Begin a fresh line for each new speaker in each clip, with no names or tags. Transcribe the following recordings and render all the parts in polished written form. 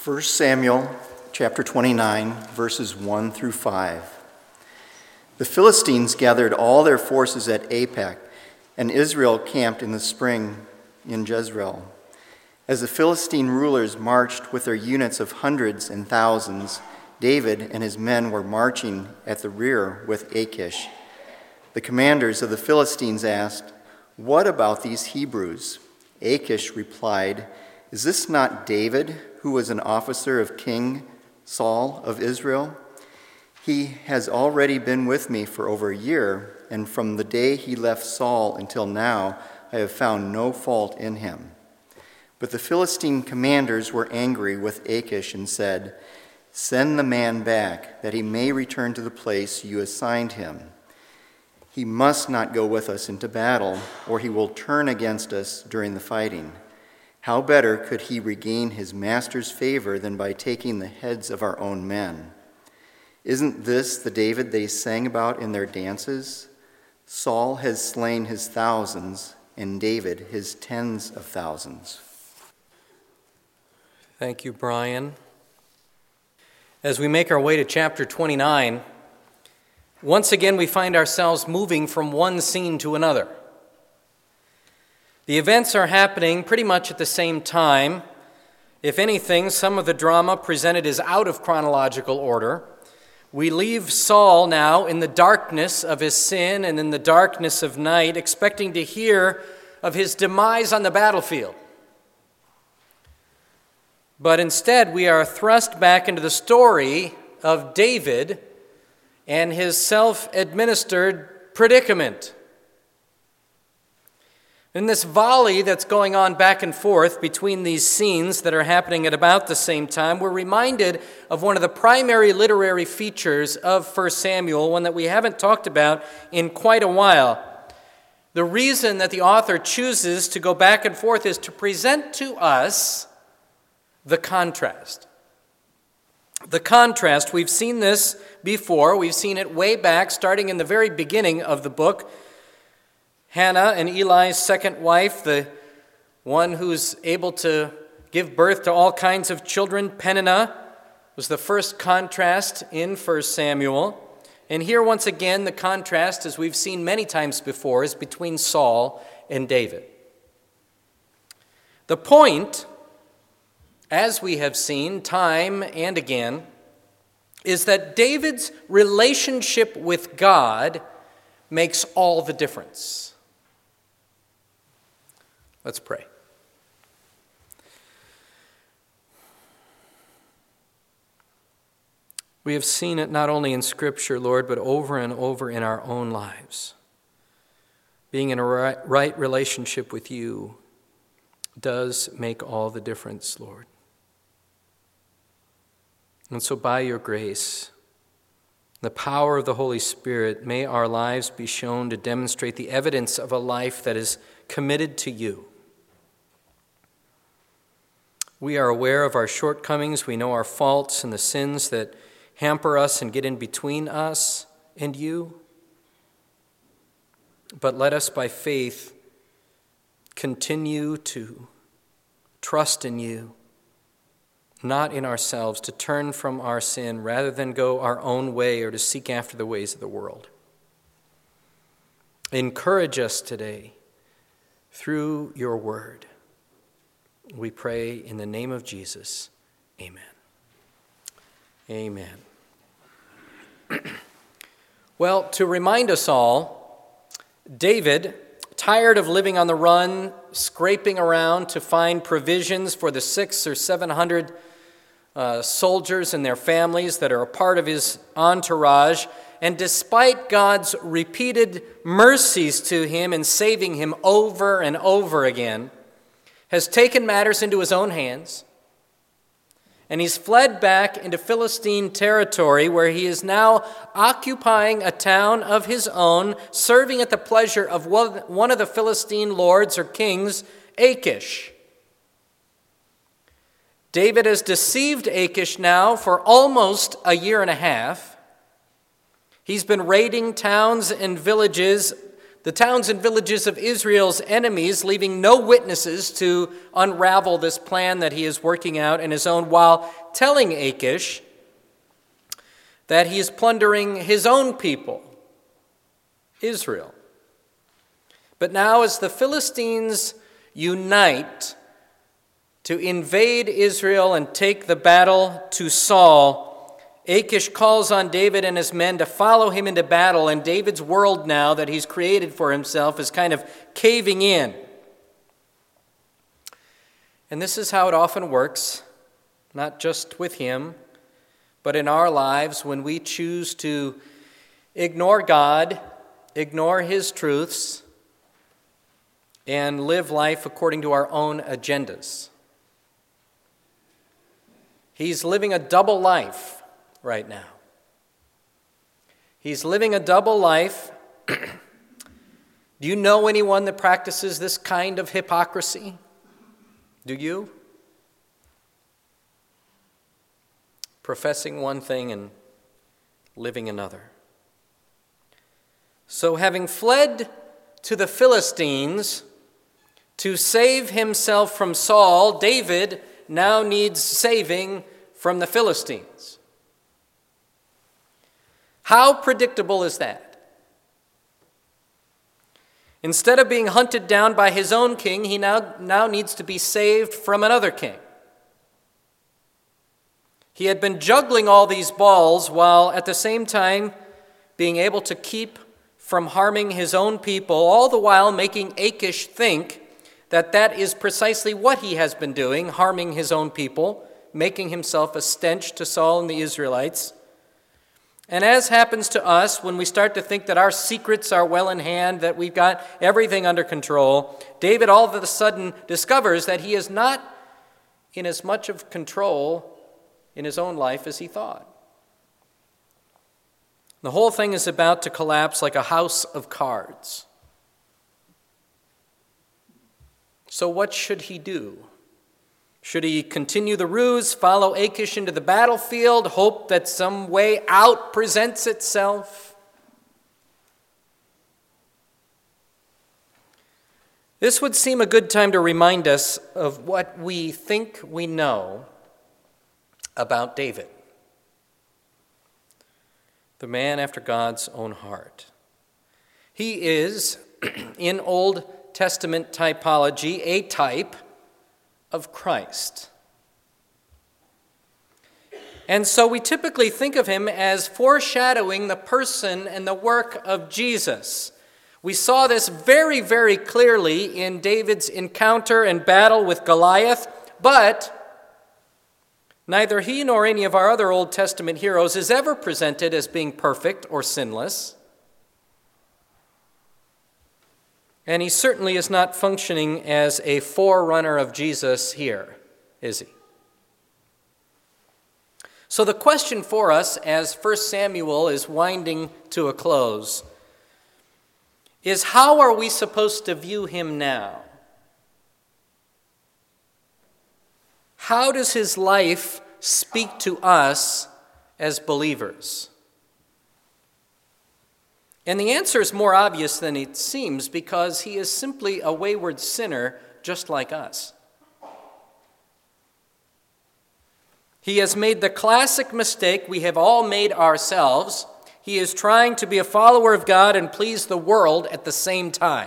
1 Samuel chapter 29, verses 1 through 5. The Philistines gathered all their forces at Aphek, and Israel camped in the spring in Jezreel. As the Philistine rulers marched with their units of hundreds and thousands, David and his men were marching at the rear with Achish. The commanders of the Philistines asked, "What about these Hebrews?" Achish replied, "Is this not David, who was an officer of King Saul of Israel? He has already been with me for over a year, and from the day he left Saul until now, I have found no fault in him." But the Philistine commanders were angry with Achish and said, "Send the man back, that he may return to the place you assigned him. He must not go with us into battle, or he will turn against us during the fighting. How better could he regain his master's favor than by taking the heads of our own men? Isn't this the David they sang about in their dances? Saul has slain his thousands, and David his tens of thousands."
Thank you, Brian. As we make our way to chapter 29, once again we find ourselves moving from one scene to another. The events are happening pretty much at the same time. If anything, some of the drama presented is out of chronological order. We leave Saul now in the darkness of his sin and in the darkness of night, expecting to hear of his demise on the battlefield. But instead, we are thrust back into the story of David and his self-administered predicament. In this volley that's going on back and forth between these scenes that are happening at about the same time, we're reminded of one of the primary literary features of 1 Samuel, one that we haven't talked about in quite a while. The reason that the author chooses to go back and forth is to present to us the contrast. The contrast, we've seen this before. We've seen it way back, starting in the very beginning of the book. Hannah and Eli's second wife, the one who's able to give birth to all kinds of children, Peninnah, was the first contrast in 1 Samuel. And here once again, the contrast, as we've seen many times before, is between Saul and David. The point, as we have seen time and again, is that David's relationship with God makes all the difference. Let's pray. We have seen it not only in Scripture, Lord, but over and over in our own lives. Being in a right relationship with you does make all the difference, Lord. And so by your grace, the power of the Holy Spirit, may our lives be shown to demonstrate the evidence of a life that is committed to you. We are aware of our shortcomings. We know our faults and the sins that hamper us and get in between us and you. But let us, by faith, continue to trust in you, not in ourselves, to turn from our sin rather than go our own way or to seek after the ways of the world. Encourage us today through your word. We pray in the name of Jesus. Amen. Amen. Well, to remind us all, David, tired of living on the run, scraping around to find provisions for the 600 or 700 soldiers and their families that are a part of his entourage, and despite God's repeated mercies to him and saving him over and over again, has taken matters into his own hands, and he's fled back into Philistine territory where he is now occupying a town of his own, serving at the pleasure of one of the Philistine lords or kings, Achish. David has deceived Achish now for almost a year and a half. He's been raiding towns and villages the towns and villages of Israel's enemies, leaving no witnesses to unravel this plan that he is working out in his own, while telling Achish that he is plundering his own people, Israel. But now as the Philistines unite to invade Israel and take the battle to Saul, Achish calls on David and his men to follow him into battle, and David's world now that he's created for himself is kind of caving in. And this is how it often works, not just with him, but in our lives when we choose to ignore God, ignore his truths, and live life according to our own agendas. He's living a double life right now. He's living a double life. Do you know anyone that practices this kind of hypocrisy? Do you? Professing one thing and living another. So having fled to the Philistines to save himself from Saul, David now needs saving from the Philistines. How predictable is that? Instead of being hunted down by his own king, he now needs to be saved from another king. He had been juggling all these balls while at the same time being able to keep from harming his own people, all the while making Achish think that that is precisely what he has been doing, harming his own people, making himself a stench to Saul and the Israelites. And as happens to us, when we start to think that our secrets are well in hand, that we've got everything under control, David all of a sudden discovers that he is not in as much of control in his own life as he thought. The whole thing is about to collapse like a house of cards. So what should he do? Should he continue the ruse, follow Achish into the battlefield, hope that some way out presents itself? This would seem a good time to remind us of what we think we know about David, the man after God's own heart. He is, in Old Testament typology, a type of Christ. And so we typically think of him as foreshadowing the person and the work of Jesus. We saw this very, very clearly in David's encounter and battle with Goliath, but neither he nor any of our other Old Testament heroes is ever presented as being perfect or sinless. And he certainly is not functioning as a forerunner of Jesus here, is he? So the question for us as 1 Samuel is winding to a close is, how are we supposed to view him now? How does his life speak to us as believers? And the answer is more obvious than it seems, because he is simply a wayward sinner just like us. He has made the classic mistake we have all made ourselves. He is trying to be a follower of God and please the world at the same time.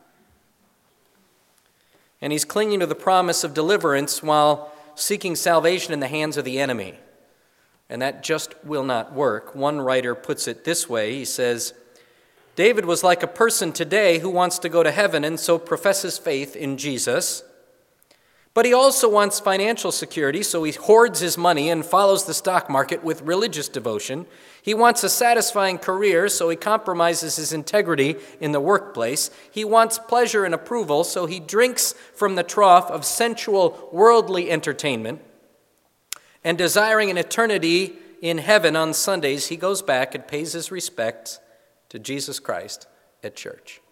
And he's clinging to the promise of deliverance while seeking salvation in the hands of the enemy. And that just will not work. One writer puts it this way. He says, David was like a person today who wants to go to heaven and so professes faith in Jesus. But he also wants financial security, so he hoards his money and follows the stock market with religious devotion. He wants a satisfying career, so he compromises his integrity in the workplace. He wants pleasure and approval, so he drinks from the trough of sensual, worldly entertainment. And desiring an eternity in heaven on Sundays, he goes back and pays his respects to Jesus Christ at church.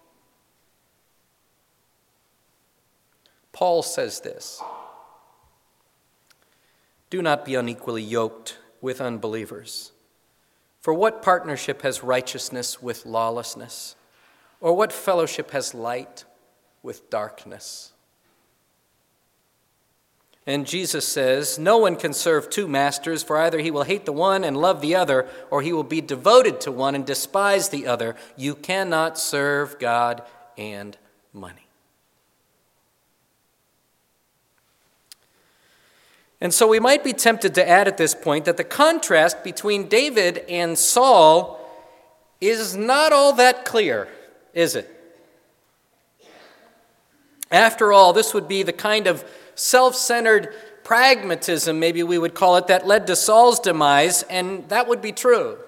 Paul says this: do not be unequally yoked with unbelievers. For what partnership has righteousness with lawlessness? Or what fellowship has light with darkness? And Jesus says, no one can serve two masters, for either he will hate the one and love the other, or he will be devoted to one and despise the other. You cannot serve God and money. And so we might be tempted to add at this point that the contrast between David and Saul is not all that clear, is it? After all, this would be the kind of self-centered pragmatism, maybe we would call it, that led to Saul's demise, and that would be true.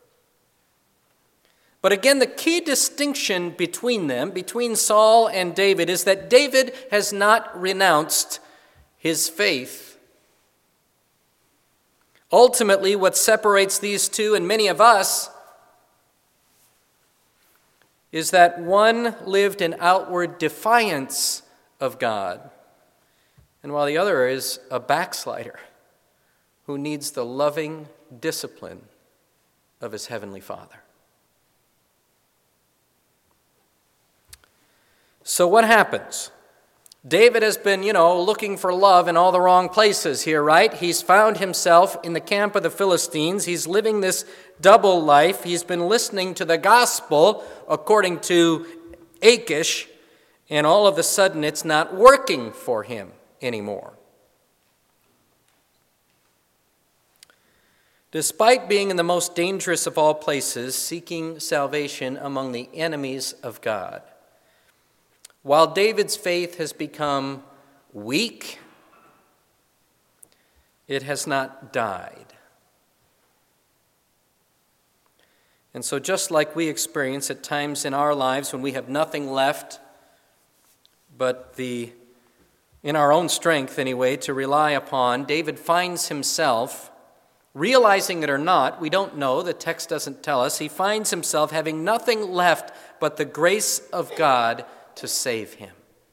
But again, the key distinction between them, between Saul and David, is that David has not renounced his faith. Ultimately, what separates these two and many of us is that one lived in outward defiance of God, and while the other is a backslider who needs the loving discipline of his heavenly Father. So what happens? David has been, looking for love in all the wrong places here, right? He's found himself in the camp of the Philistines. He's living this double life. He's been listening to the gospel according to Achish, and all of a sudden it's not working for him anymore. Despite being in the most dangerous of all places, seeking salvation among the enemies of God, while David's faith has become weak, it has not died. And so just like we experience at times in our lives when we have nothing left but in our own strength anyway, to rely upon, David finds himself, realizing it or not, we don't know, the text doesn't tell us, he finds himself having nothing left but the grace of God to save him.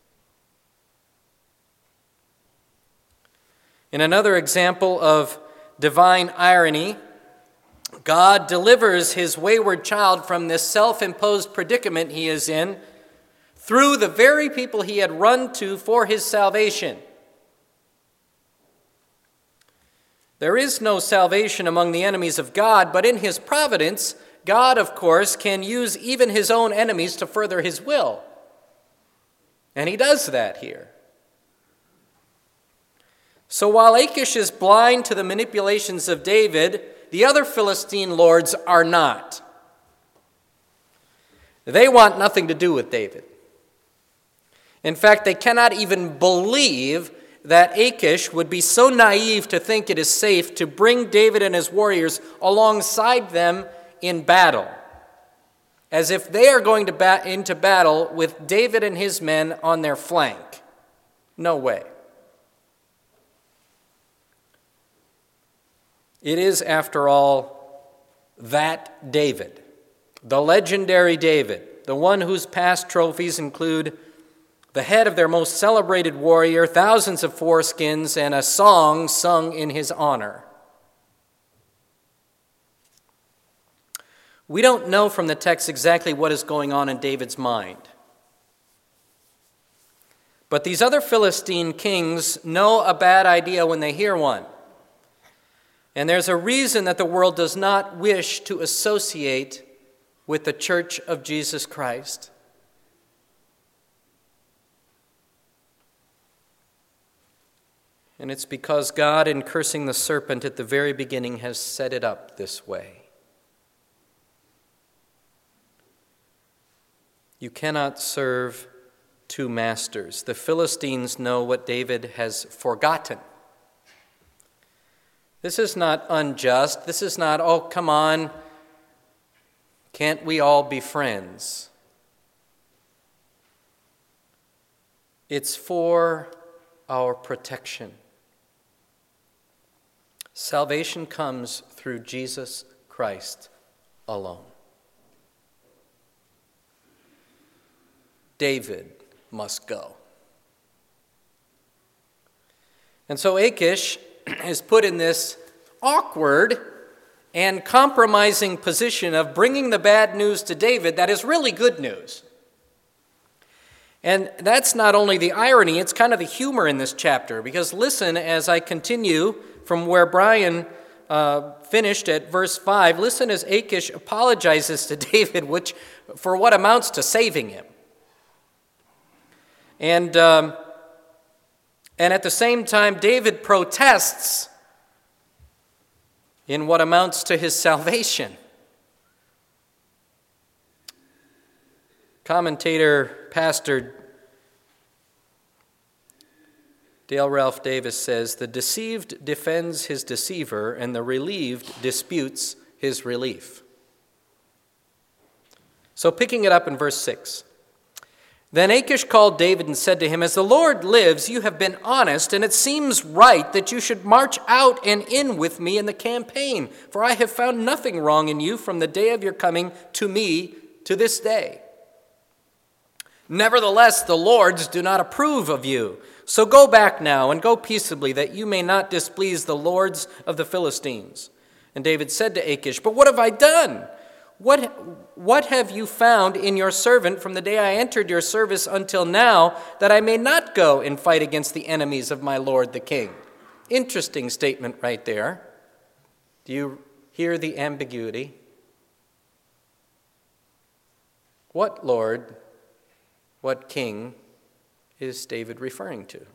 In another example of divine irony, God delivers his wayward child from this self-imposed predicament he is in through the very people he had run to for his salvation. There is no salvation among the enemies of God, but in his providence, God, of course, can use even his own enemies to further his will. And he does that here. So while Achish is blind to the manipulations of David, the other Philistine lords are not. They want nothing to do with David. In fact, they cannot even believe that Achish would be so naive to think it is safe to bring David and his warriors alongside them in battle, as if they are going into battle with David and his men on their flank. No way. It is, after all, that David, the legendary David, the one whose past trophies include the head of their most celebrated warrior, thousands of foreskins, and a song sung in his honor. We don't know from the text exactly what is going on in David's mind. But these other Philistine kings know a bad idea when they hear one. And there's a reason that the world does not wish to associate with the Church of Jesus Christ. And it's because God, in cursing the serpent at the very beginning, has set it up this way. You cannot serve two masters. The Philistines know what David has forgotten. This is not unjust. This is not, oh, come on, can't we all be friends? It's for our protection. Salvation comes through Jesus Christ alone. David must go. And so Achish is put in this awkward and compromising position of bringing the bad news to David that is really good news. And that's not only the irony, it's kind of the humor in this chapter, because listen as I continue from where Brian finished at verse 5. Listen as Achish apologizes to David, which for what amounts to saving him. And at the same time, David protests in what amounts to his salvation. Commentator, pastor Dale Ralph Davis says, "The deceived defends his deceiver, and the relieved disputes his relief." So picking it up in verse 6. Then Achish called David and said to him, "As the Lord lives, you have been honest, and it seems right that you should march out and in with me in the campaign, for I have found nothing wrong in you from the day of your coming to me to this day. Nevertheless, the lords do not approve of you. So go back now and go peaceably, that you may not displease the lords of the Philistines." And David said to Achish, "But what have I done? What have you found in your servant from the day I entered your service until now, that I may not go and fight against the enemies of my lord the king?" Interesting statement right there. Do you hear the ambiguity? What lord, what king is David referring to?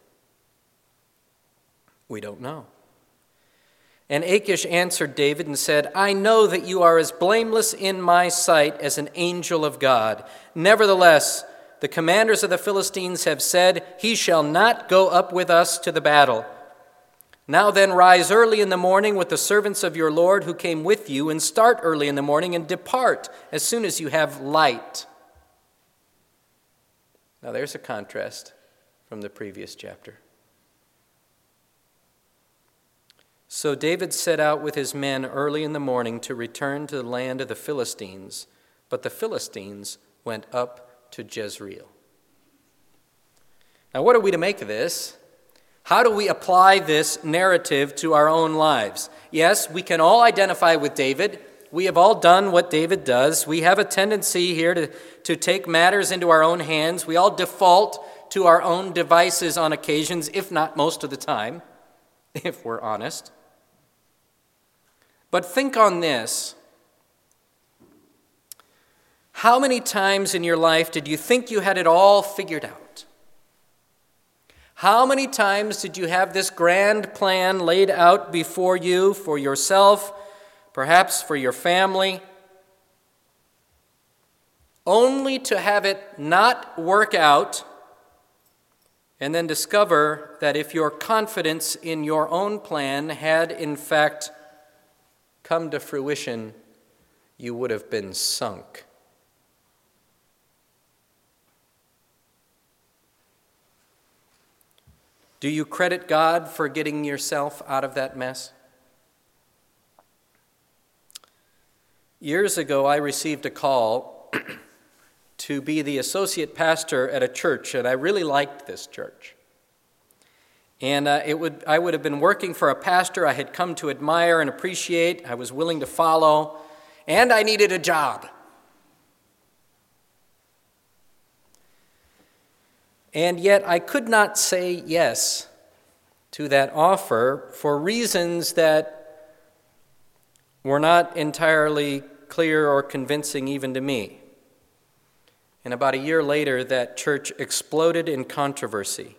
We don't know. And Achish answered David and said, "I know that you are as blameless in my sight as an angel of God. Nevertheless, the commanders of the Philistines have said, 'He shall not go up with us to the battle.' Now then, rise early in the morning with the servants of your Lord who came with you, and start early in the morning and depart as soon as you have light." Now there's a contrast from the previous chapter. So David set out with his men early in the morning to return to the land of the Philistines, but the Philistines went up to Jezreel. Now what are we to make of this? How do we apply this narrative to our own lives? Yes, we can all identify with David. We have all done what David does. We have a tendency here to take matters into our own hands. We all default to our own devices on occasions, if not most of the time, if we're honest. But think on this. How many times in your life did you think you had it all figured out? How many times did you have this grand plan laid out before you for yourself, perhaps for your family, only to have it not work out, and then discover that if your confidence in your own plan had in fact come to fruition, you would have been sunk? Do you credit God for getting yourself out of that mess? Years ago, I received a call to be the associate pastor at a church, and I really liked this church. And I would have been working for a pastor I had come to admire and appreciate. I was willing to follow, and I needed a job. And yet I could not say yes to that offer for reasons that were not entirely clear or convincing even to me. And about a year later, that church exploded in controversy.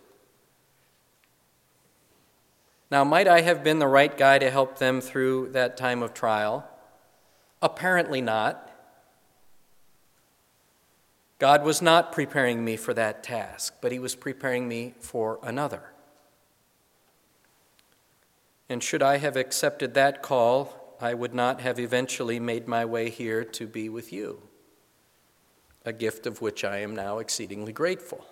Now, might I have been the right guy to help them through that time of trial? Apparently not. God was not preparing me for that task, but he was preparing me for another. And should I have accepted that call, I would not have eventually made my way here to be with you, a gift of which I am now exceedingly grateful.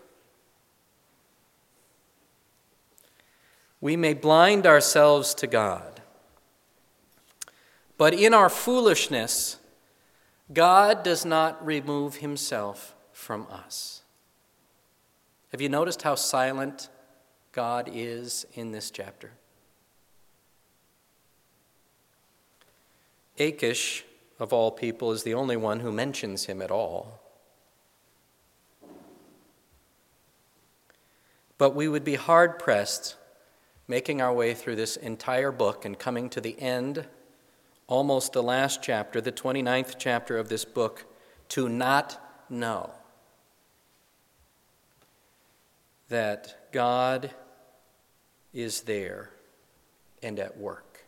We may blind ourselves to God, but in our foolishness, God does not remove himself from us. Have you noticed how silent God is in this chapter? Achish, of all people, is the only one who mentions him at all. But we would be hard-pressed making our way through this entire book and coming to the end, almost the last chapter, the 29th chapter of this book, to not know that God is there and at work.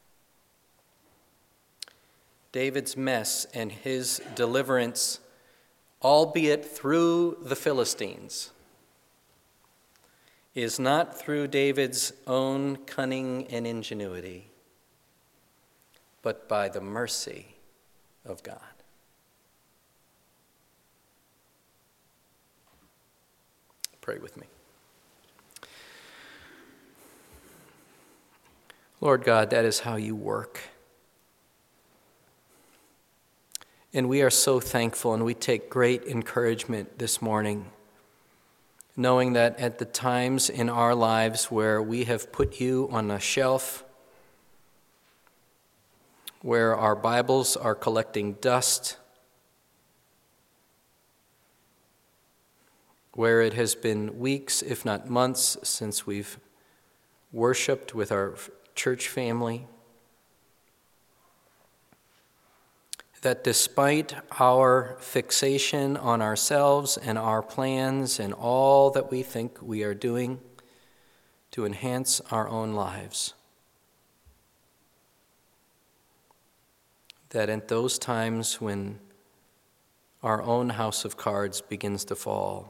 David's mess and his deliverance, albeit through the Philistines, is not through David's own cunning and ingenuity, but by the mercy of God. Pray with me. Lord God, that is how you work. And we are so thankful, and we take great encouragement this morning, knowing that at the times in our lives where we have put you on a shelf, where our Bibles are collecting dust, where it has been weeks, if not months, since we've worshiped with our church family, that despite our fixation on ourselves and our plans and all that we think we are doing to enhance our own lives, that at those times when our own house of cards begins to fall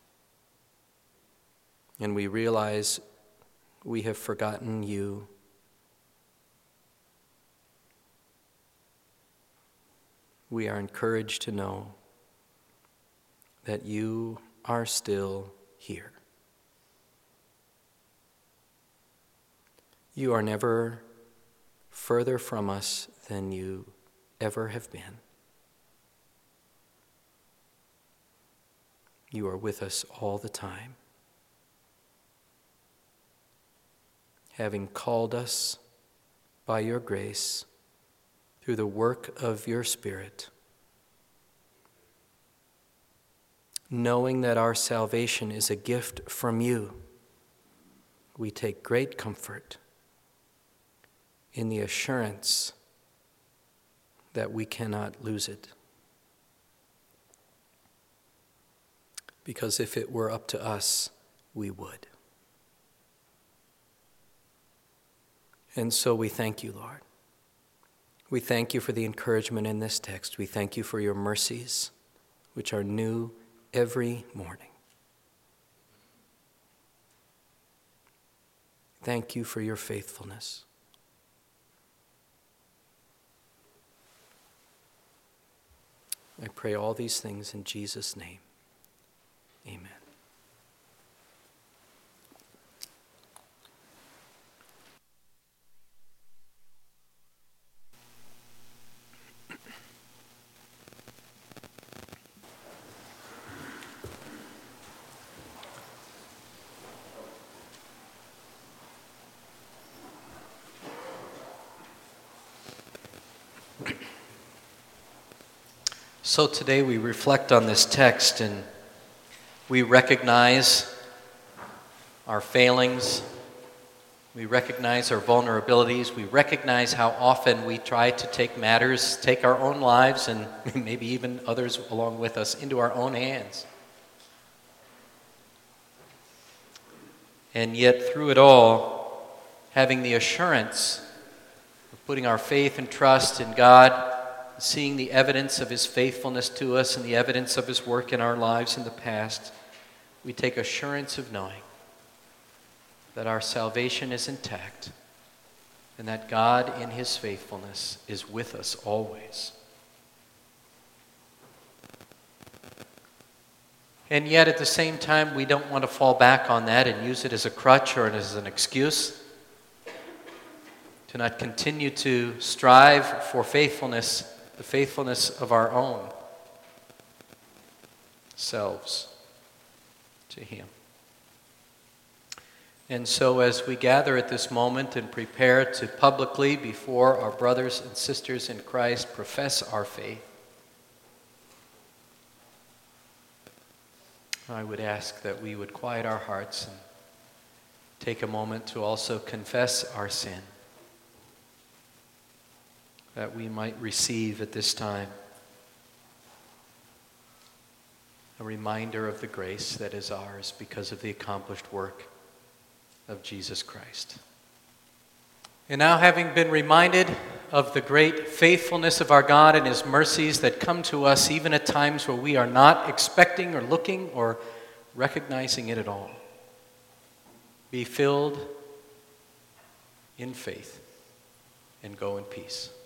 and we realize we have forgotten you, we are encouraged to know that you are still here. You are never further from us than you ever have been. You are with us all the time, having called us by your grace through the work of your Spirit, knowing that our salvation is a gift from you. We take great comfort in the assurance that we cannot lose it. Because if it were up to us, we would. And so we thank you, Lord. We thank you for the encouragement in this text. We thank you for your mercies, which are new every morning. Thank you for your faithfulness. I pray all these things in Jesus' name. Amen. So today we reflect on this text and we recognize our failings, we recognize our vulnerabilities, we recognize how often we try to take our own lives and maybe even others along with us into our own hands. And yet through it all, having the assurance of putting our faith and trust in God, seeing the evidence of his faithfulness to us and the evidence of his work in our lives in the past, we take assurance of knowing that our salvation is intact and that God in his faithfulness is with us always. And yet at the same time, we don't want to fall back on that and use it as a crutch or as an excuse to not continue to strive for faithfulness, the faithfulness of our own selves to him. And so as we gather at this moment and prepare to publicly, before our brothers and sisters in Christ, profess our faith, I would ask that we would quiet our hearts and take a moment to also confess our sin, that we might receive at this time a reminder of the grace that is ours because of the accomplished work of Jesus Christ. And now, having been reminded of the great faithfulness of our God and His mercies that come to us even at times where we are not expecting or looking or recognizing it at all, be filled in faith and go in peace.